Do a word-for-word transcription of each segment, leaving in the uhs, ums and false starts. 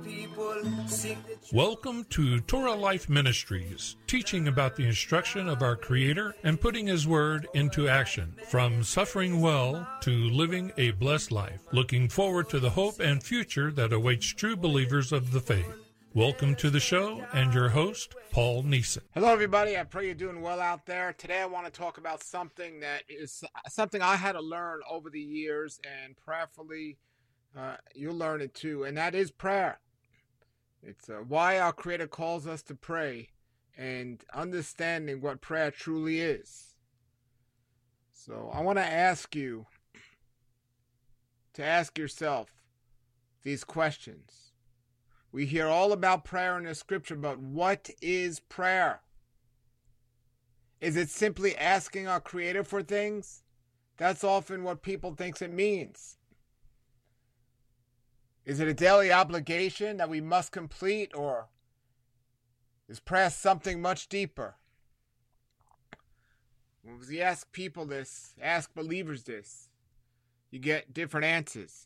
people seek the truth. Welcome to Torah Life Ministries, teaching about the instruction of our Creator and putting His Word into action, from suffering well to living a blessed life, looking forward to the hope and future that awaits true believers of the faith. Welcome to the show, and your host, Paul Neeson. Hello, everybody. I pray you're doing well out there. Today I want to talk about something that is something I had to learn over the years, and prayerfully uh, you'll learn it too, and that is prayer. It's uh, why our Creator calls us to pray and understanding what prayer truly is. So I want to ask you to ask yourself these questions. We hear all about prayer in the scripture, but what is prayer? Is it simply asking our Creator for things? That's often what people think it means. Is it a daily obligation that we must complete, or is prayer something much deeper? When you ask people this, ask believers this, you get different answers.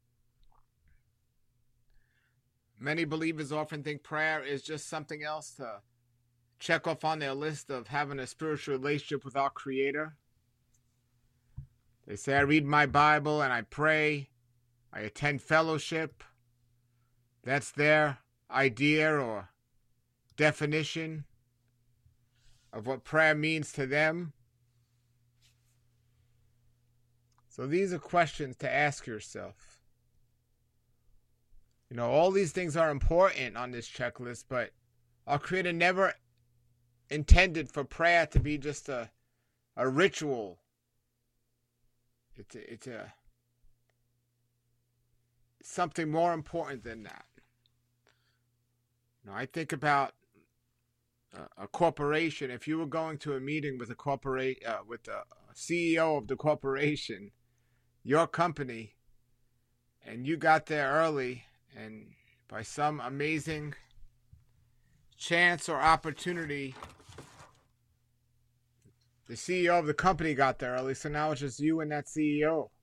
Many believers often think prayer is just something else to check off on their list of having a spiritual relationship with our Creator. They say, I read my Bible and I pray. I attend fellowship. That's their idea or definition of what prayer means to them. So these are questions to ask yourself. You know, all these things are important on this checklist, but our Creator never intended for prayer to be just a a ritual. It's a, it's a it's something more important than that. You know, I think about a, a corporation. If you were going to a meeting with a corporate uh, with the C E O of the corporation, your company, and you got there early, and by some amazing chance or opportunity, the C E O of the company got there early, so now it's just you and that C E O.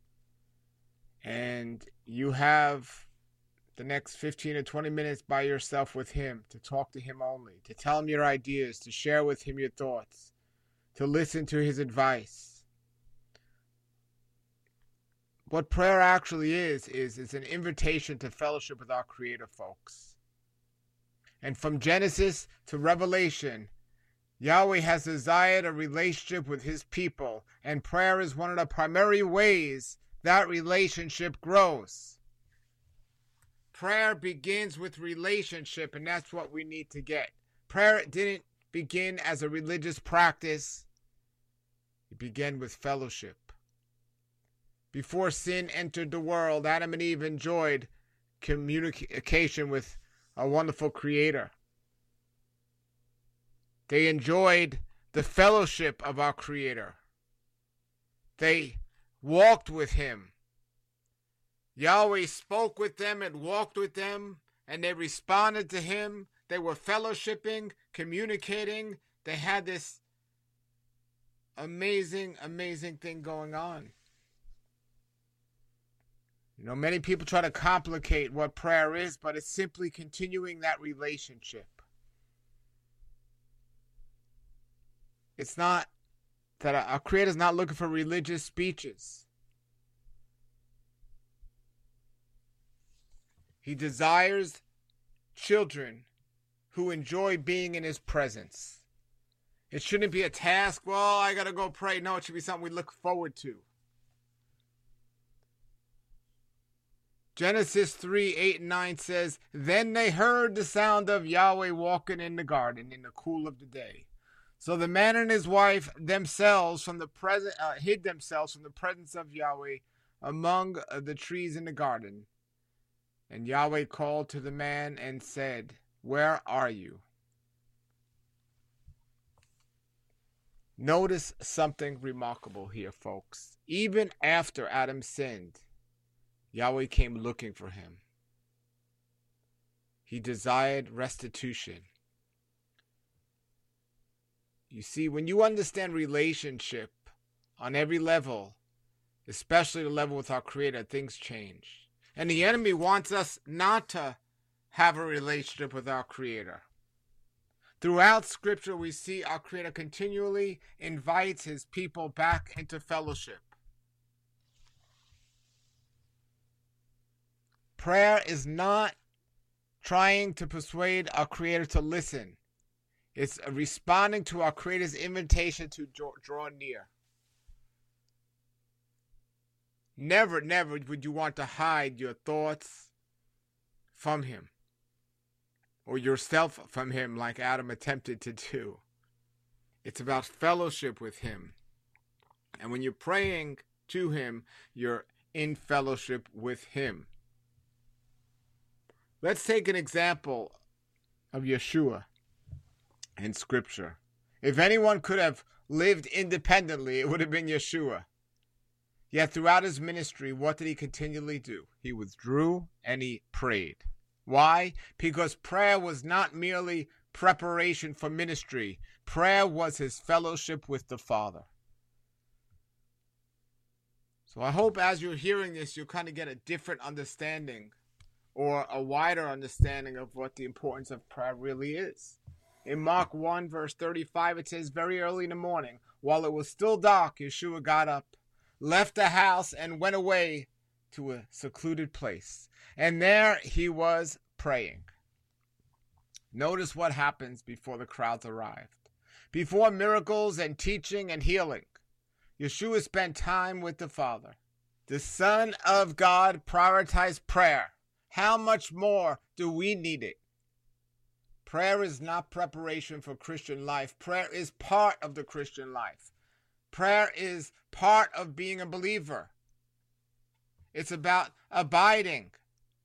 And you have the next fifteen or twenty minutes by yourself with him, to talk to him only, to tell him your ideas, to share with him your thoughts, to listen to his advice. What prayer actually is, is, is an invitation to fellowship with our Creator, folks. And from Genesis to Revelation, Yahweh has desired a relationship with His people, and prayer is one of the primary ways that relationship grows. Prayer begins with relationship, and that's what we need to get. Prayer didn't begin as a religious practice. It began with fellowship. Before sin entered the world, Adam and Eve enjoyed communication with a wonderful Creator. They enjoyed the fellowship of our Creator. They walked with Him. Yahweh spoke with them and walked with them, and they responded to Him. They were fellowshipping, communicating. They had this amazing, amazing thing going on. You know, many people try to complicate what prayer is, but it's simply continuing that relationship. It's not that our Creator's not looking for religious speeches. He desires children who enjoy being in His presence. It shouldn't be a task, well, I gotta go pray. No, it should be something we look forward to. Genesis three, eight, and nine says, Then they heard the sound of Yahweh walking in the garden in the cool of the day. So the man and his wife themselves from the present uh, hid themselves from the presence of Yahweh among uh, the trees in the garden. And Yahweh called to the man and said, Where are you? Notice something remarkable here, folks. Even after Adam sinned, Yahweh came looking for him. He desired restitution. You see, when you understand relationship on every level, especially the level with our Creator, things change. And the enemy wants us not to have a relationship with our Creator. Throughout Scripture, we see our Creator continually invites His people back into fellowship. Prayer is not trying to persuade our Creator to listen. It's responding to our Creator's invitation to draw near. Never, never would you want to hide your thoughts from Him, or yourself from Him like Adam attempted to do. It's about fellowship with Him. And when you're praying to Him, you're in fellowship with Him. Let's take an example of Yeshua in Scripture. If anyone could have lived independently, it would have been Yeshua. Yet throughout His ministry, what did He continually do? He withdrew and He prayed. Why? Because prayer was not merely preparation for ministry. Prayer was His fellowship with the Father. So I hope as you're hearing this, you'll kind of get a different understanding, or a wider understanding of what the importance of prayer really is. In Mark one, verse thirty-five, it says, very early in the morning, while it was still dark, Yeshua got up, left the house, and went away to a secluded place. And there He was praying. Notice what happens before the crowds arrived. Before miracles and teaching and healing, Yeshua spent time with the Father. The Son of God prioritized prayer. How much more do we need it? Prayer is not preparation for Christian life. Prayer is part of the Christian life. Prayer is part of being a believer. It's about abiding.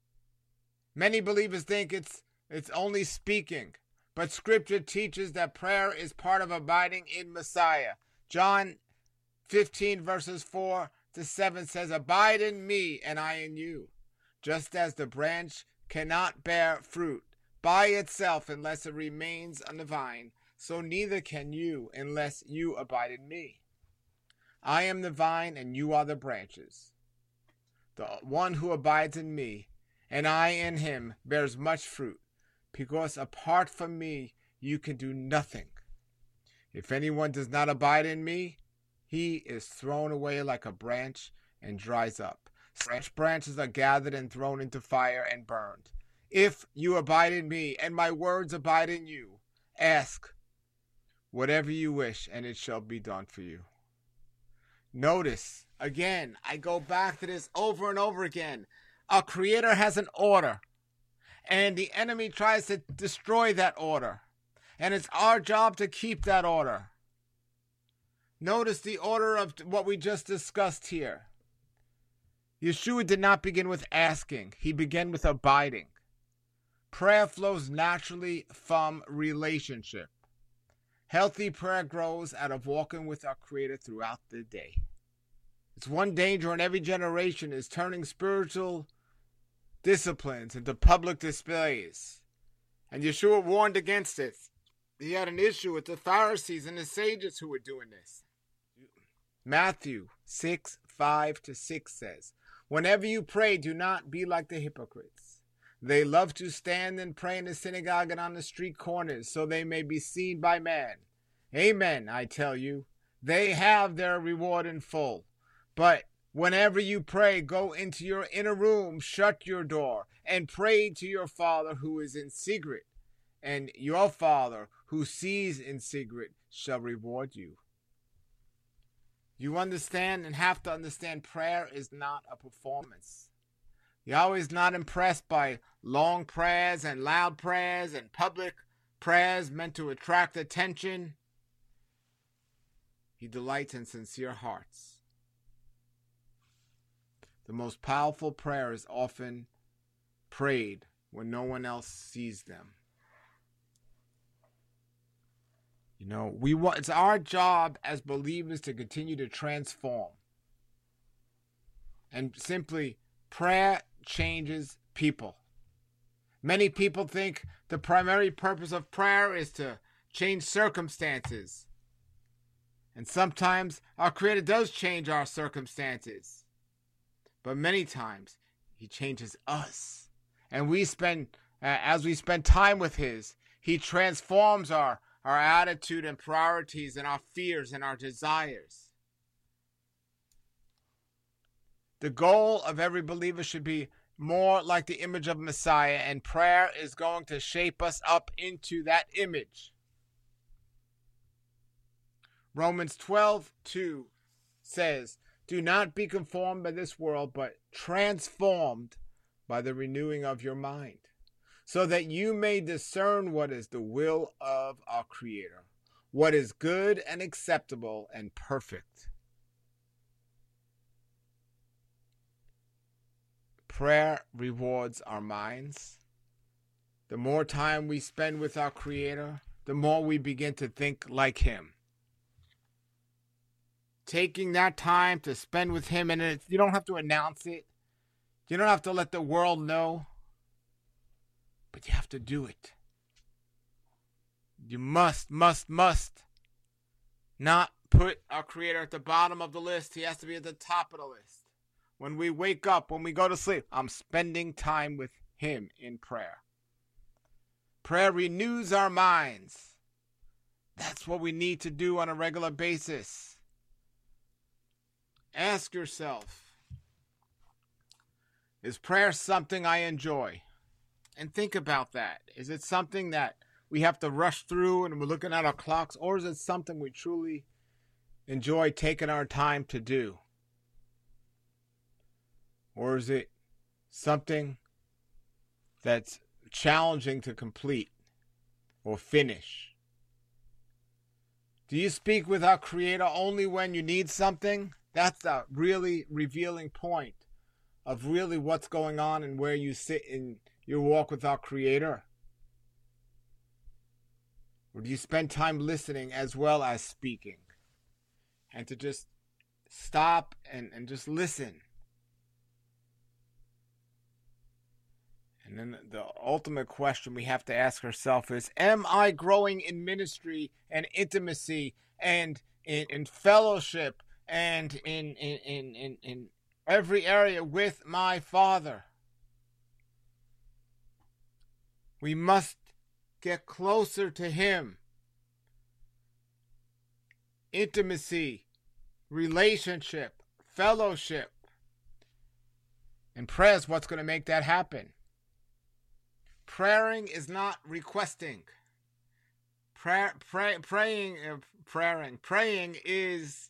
Many believers think it's it's only speaking, but Scripture teaches that prayer is part of abiding in Messiah. John fifteen verses four to seven says, abide in me and I in you. Just as the branch cannot bear fruit by itself unless it remains on the vine, so neither can you unless you abide in me. I am the vine and you are the branches. The one who abides in me and I in him bears much fruit, because apart from me you can do nothing. If anyone does not abide in me, he is thrown away like a branch and dries up. Such branches are gathered and thrown into fire and burned. If you abide in me and my words abide in you, ask whatever you wish and it shall be done for you. Notice, again, I go back to this over and over again. Our Creator has an order, and the enemy tries to destroy that order. And it's our job to keep that order. Notice the order of what we just discussed here. Yeshua did not begin with asking. He began with abiding. Prayer flows naturally from relationship. Healthy prayer grows out of walking with our Creator throughout the day. It's one danger in every generation is turning spiritual disciplines into public displays. And Yeshua warned against it. He had an issue with the Pharisees and the sages who were doing this. Matthew six, five to six says, whenever you pray, do not be like the hypocrites. They love to stand and pray in the synagogue and on the street corners, so they may be seen by man. Amen, I tell you. They have their reward in full. But whenever you pray, go into your inner room, shut your door, and pray to your Father who is in secret. And your Father who sees in secret shall reward you. You understand and have to understand prayer is not a performance. Yahweh is not impressed by long prayers and loud prayers and public prayers meant to attract attention. He delights in sincere hearts. The most powerful prayer is often prayed when no one else sees them. You know, we want, it's our job as believers to continue to transform. And simply, prayer changes people. Many people think the primary purpose of prayer is to change circumstances. And sometimes our Creator does change our circumstances. But many times, He changes us. And we spend Uh, as we spend time with His, He transforms our, our attitude and priorities and our fears and our desires. The goal of every believer should be more like the image of Messiah, and prayer is going to shape us up into that image. Romans twelve two says, "Do not be conformed by this world, but transformed by the renewing of your mind, so that you may discern what is the will of our Creator, what is good and acceptable and perfect." Prayer rewards our minds. The more time we spend with our Creator, the more we begin to think like Him. Taking that time to spend with Him, and it's, you don't have to announce it. You don't have to let the world know. But you have to do it. You must, must, must not put our Creator at the bottom of the list. He has to be at the top of the list. When we wake up, when we go to sleep, I'm spending time with Him in prayer. Prayer renews our minds. That's what we need to do on a regular basis. Ask yourself, is prayer something I enjoy? And think about that. Is it something that we have to rush through and we're looking at our clocks, or is it something we truly enjoy taking our time to do? Or is it something that's challenging to complete or finish? Do you speak with our Creator only when you need something? That's a really revealing point of really what's going on and where you sit in your walk with our Creator. Or do you spend time listening as well as speaking? And to just stop and, and just listen. And then the ultimate question we have to ask ourselves is, am I growing in ministry and intimacy and in, in fellowship and in, in, in, in, in every area with my Father? We must get closer to Him. Intimacy, relationship, fellowship. And prayer is what's going to make that happen. Praying is not requesting. Prayer, pray, praying, uh, praying, praying is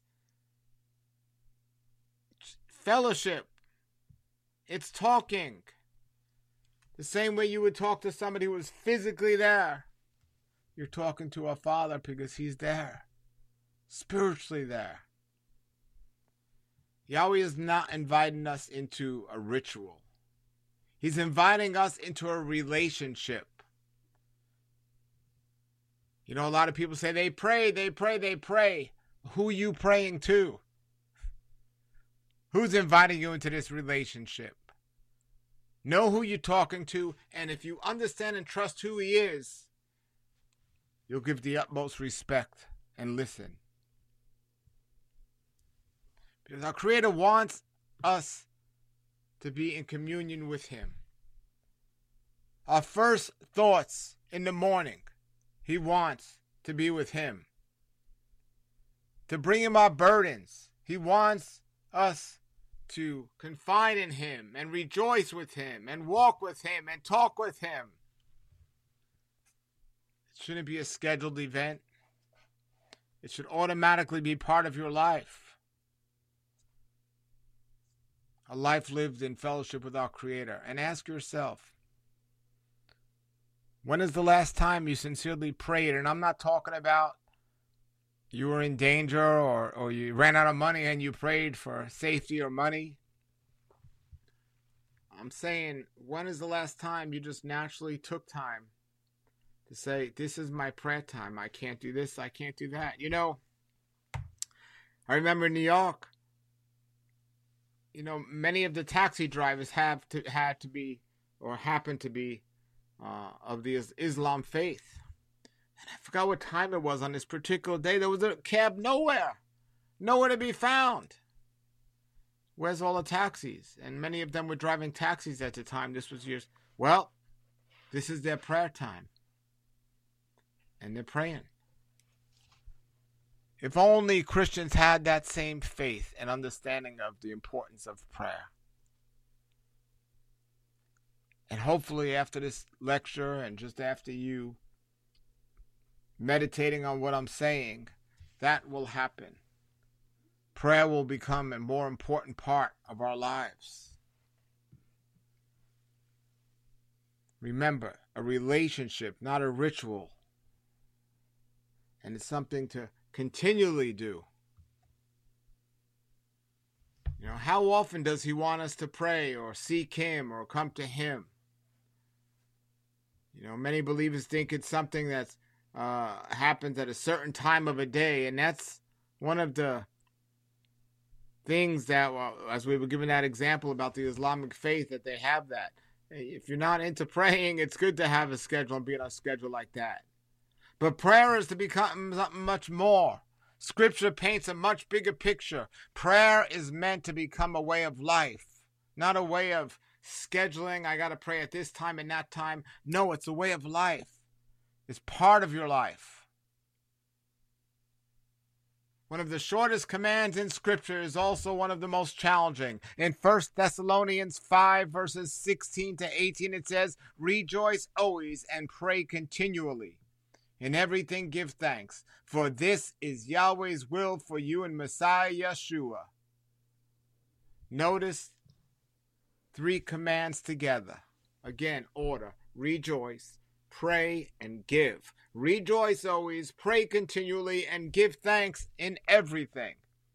fellowship. It's talking. The same way you would talk to somebody who was physically there. You're talking to our Father because He's there. Spiritually there. Yahweh is not inviting us into a ritual. He's inviting us into a relationship. You know, a lot of people say they pray, they pray, they pray. Who are you praying to? Who's inviting you into this relationship? Know who you're talking to, and if you understand and trust who He is, you'll give the utmost respect and listen. Because our Creator wants us to be in communion with Him. Our first thoughts in the morning, He wants to be with Him. To bring Him our burdens, He wants us to confide in Him and rejoice with Him and walk with Him and talk with Him. It shouldn't be a scheduled event. It should automatically be part of your life. A life lived in fellowship with our Creator. And ask yourself, when is the last time you sincerely prayed? And I'm not talking about you were in danger or, or you ran out of money and you prayed for safety or money. I'm saying, when is the last time you just naturally took time to say, this is my prayer time. I can't do this. I can't do that. You know, I remember in New York, you know, many of the taxi drivers have to had to be or happen to be uh, of the Islam faith. And I forgot what time it was on this particular day. There was a cab nowhere, nowhere to be found. Where's all the taxis? And many of them were driving taxis at the time. This was years. Well, This is their prayer time. And they're praying. If only Christians had that same faith and understanding of the importance of prayer. And hopefully after this lecture and just after you meditating on what I'm saying, that will happen. Prayer will become a more important part of our lives. Remember, a relationship, not a ritual. And it's something to continually do. You know, how often does he want us to pray or seek him or come to him? You know, many believers think it's something that uh, happens at a certain time of a day, and that's one of the things that, well, as we were given that example about the Islamic faith, that they have that. If you're not into praying, it's good to have a schedule and be on a schedule like that. But prayer is to become something much more. Scripture paints a much bigger picture. Prayer is meant to become a way of life, not a way of scheduling. I got to pray at this time and that time. No, it's a way of life. It's part of your life. One of the shortest commands in Scripture is also one of the most challenging. In First Thessalonians five, verses sixteen to eighteen, it says, "Rejoice always and pray continually. In everything give thanks, for this is Yahweh's will for you in Messiah Yeshua." Notice three commands together. Again, order. Rejoice, pray, and give. Rejoice always, pray continually, and give thanks in everything.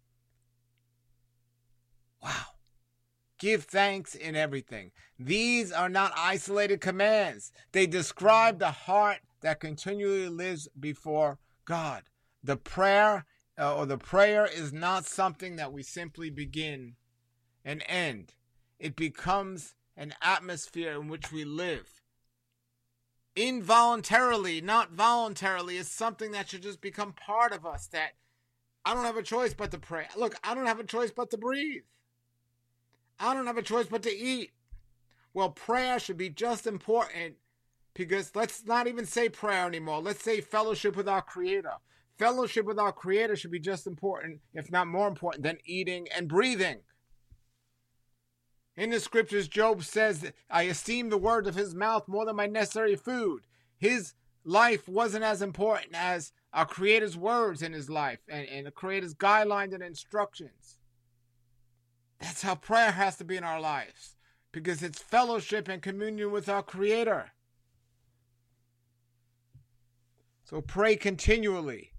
Wow. Give thanks in everything. These are not isolated commands. They describe the heart that continually lives before God. The prayer uh, or the prayer is not something that we simply begin and end. It becomes an atmosphere in which we live. Involuntarily, not voluntarily, is something that should just become part of us, that I don't have a choice but to pray. Look, I don't have a choice but to breathe. I don't have a choice but to eat. Well, prayer should be just important. Because let's not even say prayer anymore. Let's say fellowship with our Creator. Fellowship with our Creator should be just important, if not more important, than eating and breathing. In the Scriptures, Job says, "I esteem the word of his mouth more than my necessary food." His life wasn't as important as our Creator's words in his life and, and the Creator's guidelines and instructions. That's how prayer has to be in our lives, because it's fellowship and communion with our Creator. So pray continually.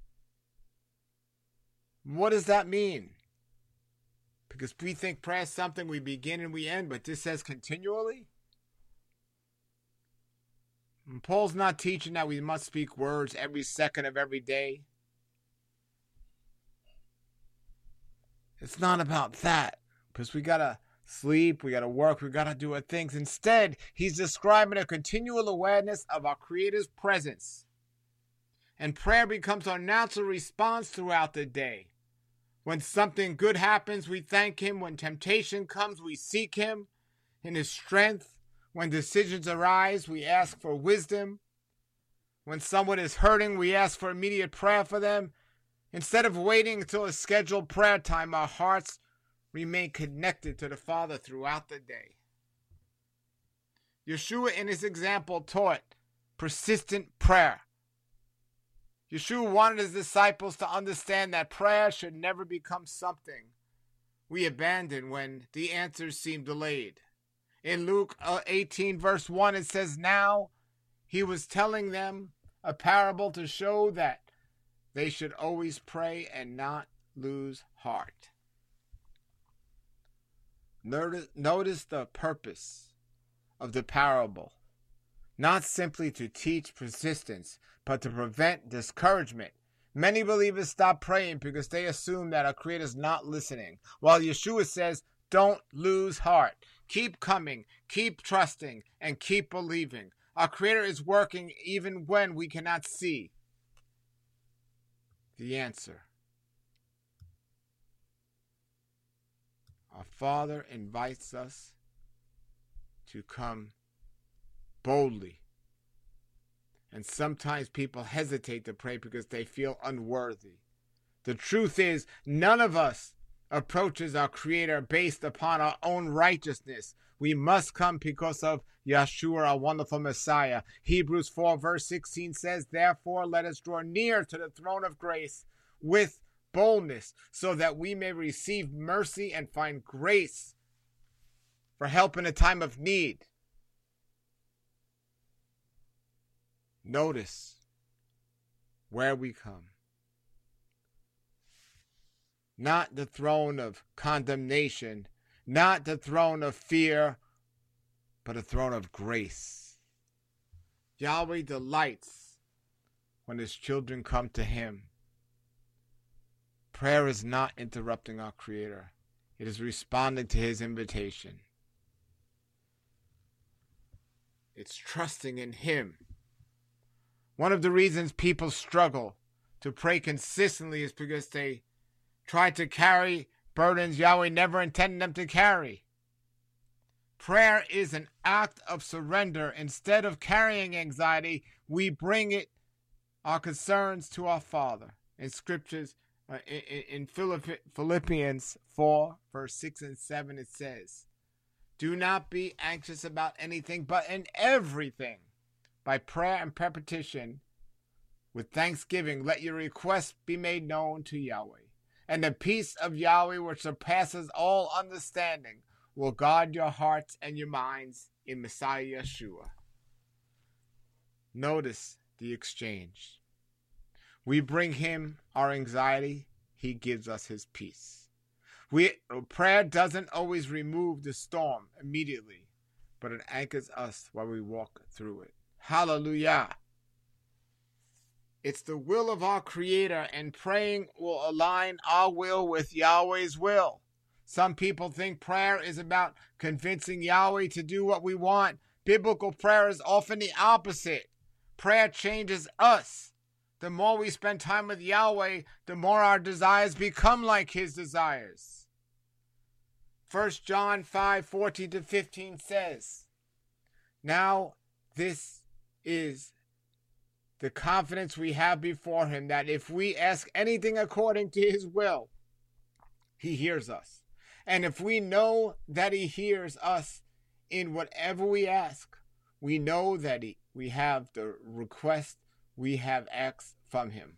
What does that mean? Because we think prayer is something we begin and we end, but this says continually. And Paul's not teaching that we must speak words every second of every day. It's not about that, because we got to sleep, we got to work, we got to do our things. Instead, he's describing a continual awareness of our Creator's presence. And prayer becomes our natural response throughout the day. When something good happens, we thank him. When temptation comes, we seek him in his strength. When decisions arise, we ask for wisdom. When someone is hurting, we ask for immediate prayer for them. Instead of waiting until a scheduled prayer time, our hearts remain connected to the Father throughout the day. Yeshua, in his example, taught persistent prayer. Yeshua wanted his disciples to understand that prayer should never become something we abandon when the answers seem delayed. In Luke eighteen, verse one, it says, "Now he was telling them a parable to show that they should always pray and not lose heart." Notice, notice the purpose of the parable. Not simply to teach persistence, but to prevent discouragement. Many believers stop praying because they assume that our Creator is not listening, while Yeshua says, don't lose heart. Keep coming, keep trusting, and keep believing. Our Creator is working even when we cannot see the answer. Our Father invites us to come boldly And sometimes people hesitate to pray because they feel unworthy. The truth is, none of us approaches our Creator based upon our own righteousness. We must come because of Yeshua, our wonderful Messiah. Hebrews four verse sixteen says, therefore let us draw near to the throne of grace with boldness, so that we may receive mercy and find grace for help in a time of need. Notice where we come. Not the throne of condemnation, not the throne of fear, but a throne of grace. Yahweh delights when his children come to him. Prayer is not interrupting our Creator. It is responding to his invitation. It's trusting in him. One of the reasons people struggle to pray consistently is because they try to carry burdens Yahweh never intended them to carry. Prayer is an act of surrender. Instead of carrying anxiety, we bring it, our concerns, to our Father. In scriptures, uh, in, in Philippians four, verse six and seven, it says, do not be anxious about anything, but in everything, by prayer and petition, with thanksgiving, let your requests be made known to Yahweh. And the peace of Yahweh, which surpasses all understanding, will guard your hearts and your minds in Messiah Yeshua. Notice the exchange. We bring him our anxiety. He gives us his peace. We, prayer doesn't always remove the storm immediately, but it anchors us while we walk through it. Hallelujah. It's the will of our Creator, and praying will align our will with Yahweh's will. Some people think prayer is about convincing Yahweh to do what we want. Biblical prayer is often the opposite. Prayer changes us. The more we spend time with Yahweh, the more our desires become like his desires. First John five, fourteen to fifteen says, now this is the confidence we have before him, that if we ask anything according to his will, he hears us. And if we know that he hears us in whatever we ask, we know that he, we have the request we have asked from him.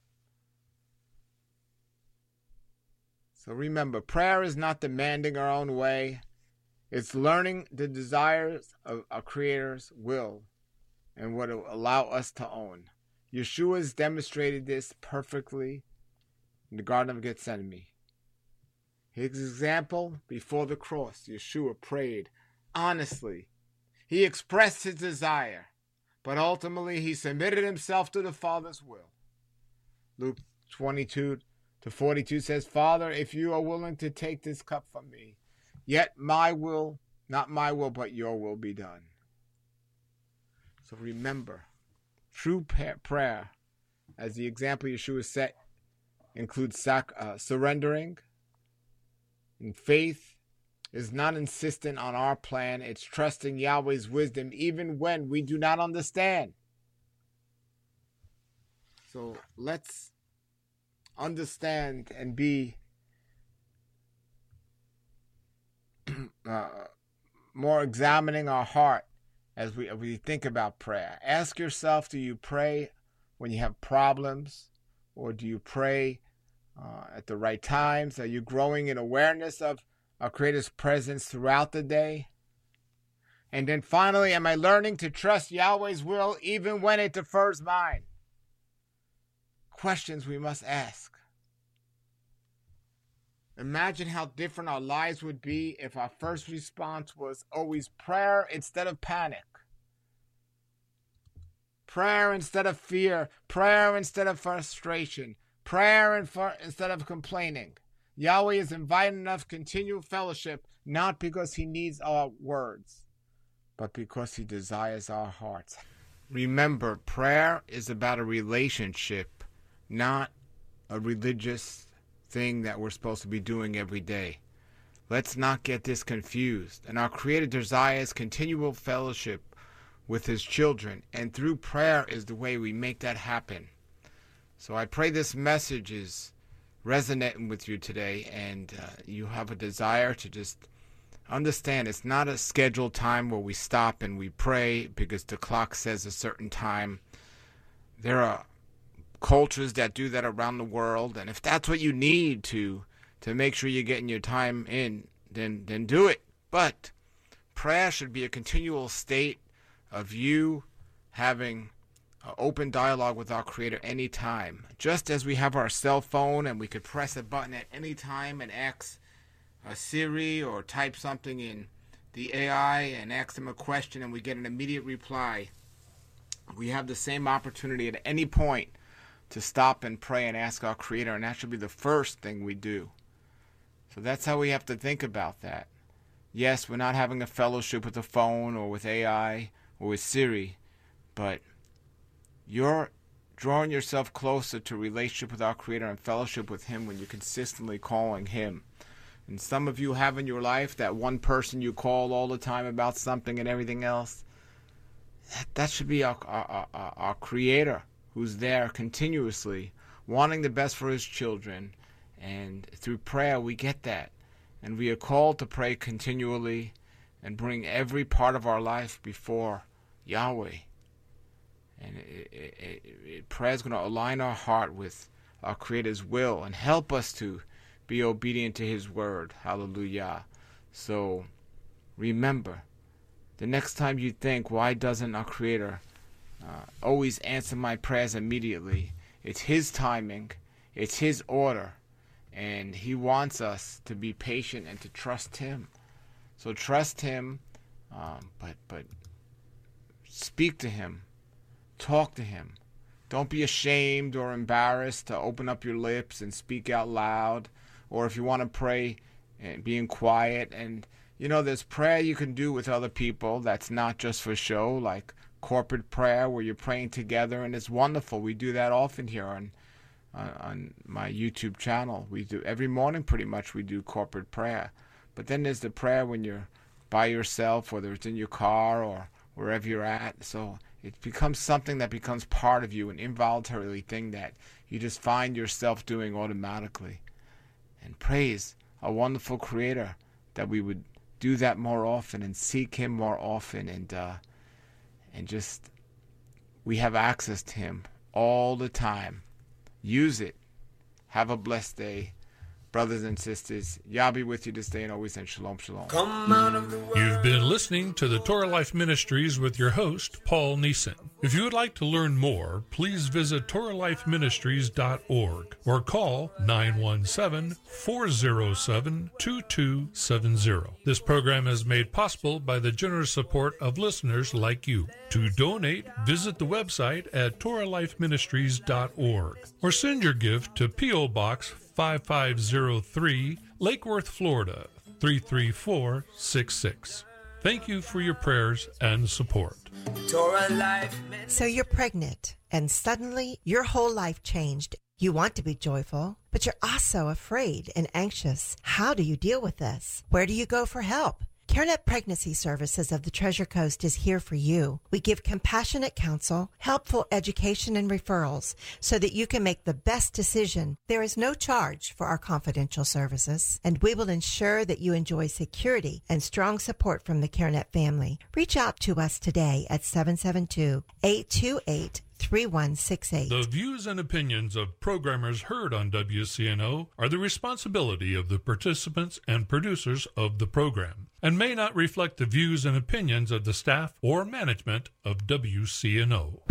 So remember, prayer is not demanding our own way. It's learning the desires of our Creator's will and what it will allow us to own. Yeshua has demonstrated this perfectly in the Garden of Gethsemane. His example before the cross, Yeshua prayed honestly. He expressed his desire, but ultimately he submitted himself to the Father's will. Luke twenty-two to forty-two says, Father, if you are willing to take this cup from me, yet my will, not my will, but your will be done. So remember, true prayer, as the example Yeshua set, includes sac- uh, surrendering. And faith is not insistent on our plan. It's trusting Yahweh's wisdom even when we do not understand. So let's understand and be uh, more examining our heart as we, as we think about prayer. Ask yourself, do you pray when you have problems, or do you pray uh, at the right times? Are you growing in awareness of our Creator's presence throughout the day? And then finally, am I learning to trust Yahweh's will even when it defers mine? Questions we must ask. Imagine how different our lives would be if our first response was always prayer instead of panic. Prayer instead of fear. Prayer instead of frustration. Prayer instead of complaining. Yahweh is inviting us to continual fellowship, not because he needs our words, but because he desires our hearts. Remember, prayer is about a relationship, not a religious thing that we're supposed to be doing every day. Let's not get this confused. And our Creator desires continual fellowship with his children. And through prayer is the way we make that happen. So I pray this message is resonating with you today, and uh, you have a desire to just understand it's not a scheduled time where we stop and we pray because the clock says a certain time. There are cultures that do that around the world, and if that's what you need to to make sure you're getting your time in, then then do it. But prayer should be a continual state of you having an open dialogue with our Creator anytime. Just as we have our cell phone and we could press a button at any time and ask a Siri or type something in the A I and ask them a question and we get an immediate reply. We have the same opportunity at any point to stop and pray and ask our Creator, and that should be the first thing we do. So that's how we have to think about that. Yes, we're not having a fellowship with the phone or with A I or with Siri, but you're drawing yourself closer to relationship with our Creator and fellowship with Him when you're consistently calling Him. And some of you have in your life that one person you call all the time about something and everything else. That, that should be our, our, our, our Creator who's there continuously, wanting the best for His children. And through prayer we get that. And we are called to pray continually and bring every part of our life before Yahweh. And it, it, it, it, prayer is going to align our heart with our Creator's will and help us to be obedient to His word. Hallelujah. So remember, the next time you think, why doesn't our Creator uh, always answer my prayers immediately? It's His timing. It's His order. And He wants us to be patient and to trust Him. So trust Him, um, but but speak to Him. Talk to Him. Don't be ashamed or embarrassed to open up your lips and speak out loud. Or if you want to pray, and being quiet. And, you know, there's prayer you can do with other people that's not just for show, like corporate prayer where you're praying together. And it's wonderful. We do that often here on, on, on my YouTube channel. We do every morning pretty much we do corporate prayer. But then there's the prayer when you're by yourself, whether it's in your car or wherever you're at. So it becomes something that becomes part of you, an involuntary thing that you just find yourself doing automatically. And praise a wonderful Creator that we would do that more often and seek Him more often, and uh, and just we have access to Him all the time. Use it. Have a blessed day, brothers and sisters. Yah be with you this day and always, and shalom, shalom. Come out of the world. You've been listening to the Torah Life Ministries with your host, Paul Neeson. If you would like to learn more, please visit Torah Life Ministries dot org or call nine one seven, four zero seven, two two seven zero. This program is made possible by the generous support of listeners like you. To donate, visit the website at Torah Life Ministries dot org or send your gift to P O. Box five five zero three, Lake Worth, Florida, three three four six six. Thank you for your prayers and support. Torah Life. So you're pregnant, and suddenly your whole life changed. You want to be joyful, but you're also afraid and anxious. How do you deal with this? Where do you go for help? CareNet Pregnancy Services of the Treasure Coast is here for you. We give compassionate counsel, helpful education, and referrals so that you can make the best decision. There is no charge for our confidential services, and we will ensure that you enjoy security and strong support from the CareNet family. Reach out to us today at seven seven two, eight two eight, three one six eight. The views and opinions of programmers heard on W C N O are the responsibility of the participants and producers of the program, and may not reflect the views and opinions of the staff or management of W C N O.